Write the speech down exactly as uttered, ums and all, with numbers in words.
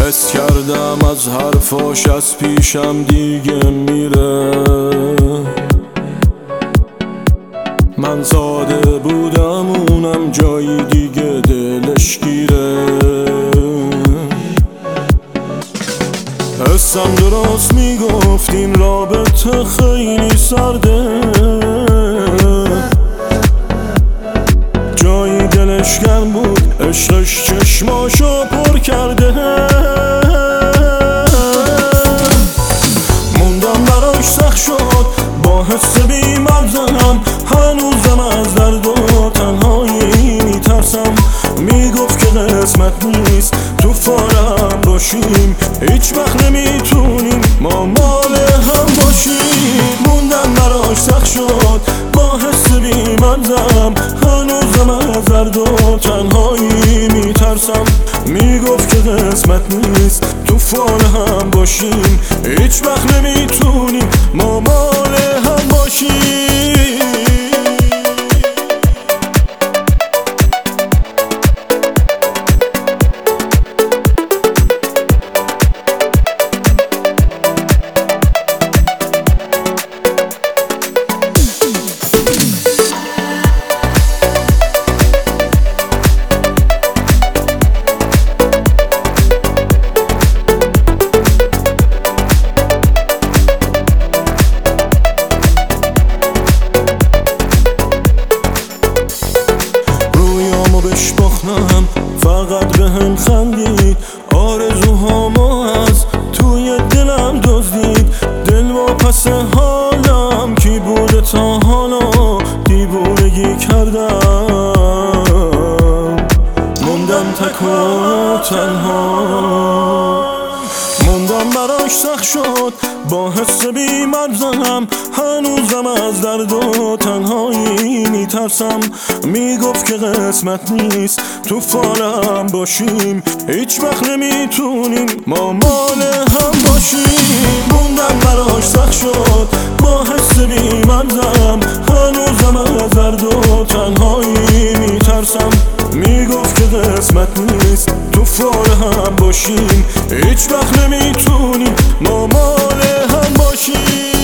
حس کردم از حرفاش از پیشم دیگه میره. من ساده بودم اونم جایی دیگه دلش گیره. حسم درست میگفت این رابطه خیلی سرده، جایی دلش گرم بود عشقش چشماشو پر کرده. موندم براش سخت شد با حس بی‌مغزم، هنوزم از درد و تنهایی میترسم. میگفت که قسمت نیست تو فارم باشیم، هیچ وقت نمیتونیم ما مال هم باشیم. موندم براش سخت شد با حس بی‌مغزم، هنوزم از درد و تنهایی میترسم. میگفت که قسمت نیست تو فال هم باشیم، هیچ وقت نمیتونیم ما مال هم باشیم. بشباختم فقط به هم خندید، آرزوهامو از توی دلم دزدید. دل و پس حالم کی بوده تا حالا دیوونگی کردم. موندم تک و تنها، موندم براش سخت شد با حس بی‌مغزم، هنوزم از درد و تنهایی میترسم. میگفت که قسمت نیست تو فالم باشیم، هیچ وقت نمیتونیم ما مال هم باشیم. موندم براش سخت شد با حس بی‌مغزم، هنوزم از درد و تنهایی میترسم. میگفت که قسمت نیست تو فال هم باشیم، هیچ وقت نمیتونیم ما مال هم باشیم.